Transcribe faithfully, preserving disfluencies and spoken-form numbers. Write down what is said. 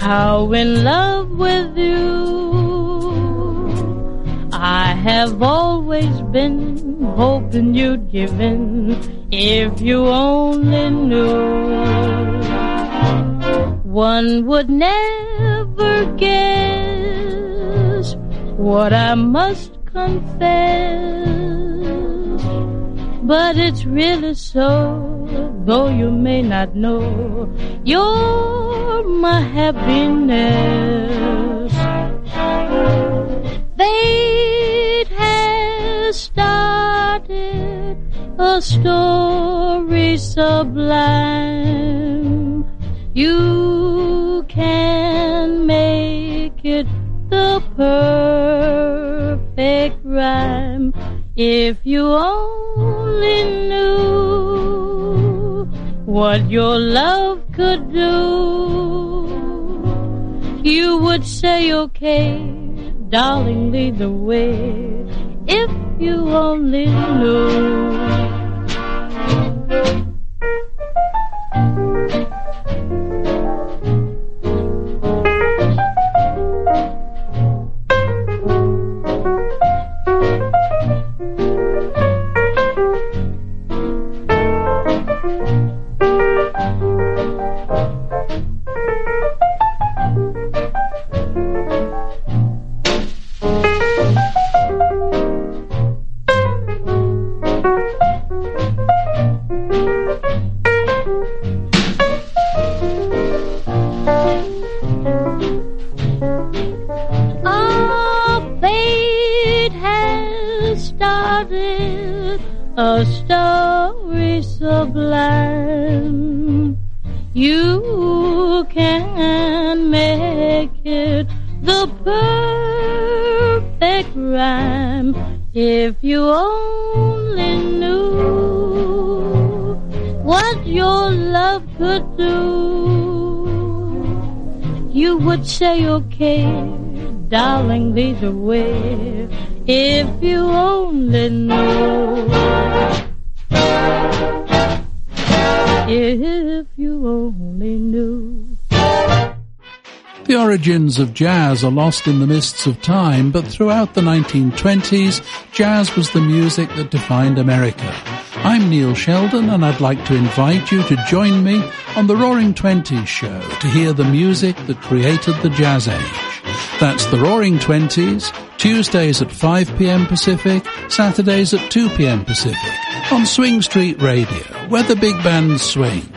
how in love with you I have always been, hoping you'd give in if you only knew. One would never guess what I must confess, but it's really so, though you may not know, you're my happiness. Fate has started a story sublime. You can make it the perfect rhyme if you only knew what your love could do. You would say, okay, darling, lead the way, if you only knew. A story sublime. You can make it the perfect rhyme if you only knew what your love could do. You would say, okay, darling, lead the way, if you only knew. If you only knew. The origins of jazz are lost in the mists of time, but throughout the nineteen twenties, jazz was the music that defined America. I'm Neil Sheldon, and I'd like to invite you to join me on the Roaring Twenties show to hear the music that created the jazz age. That's the Roaring Twenties, Tuesdays at five p.m. Pacific, Saturdays at two p.m. Pacific, on Swing Street Radio, where the big bands swing.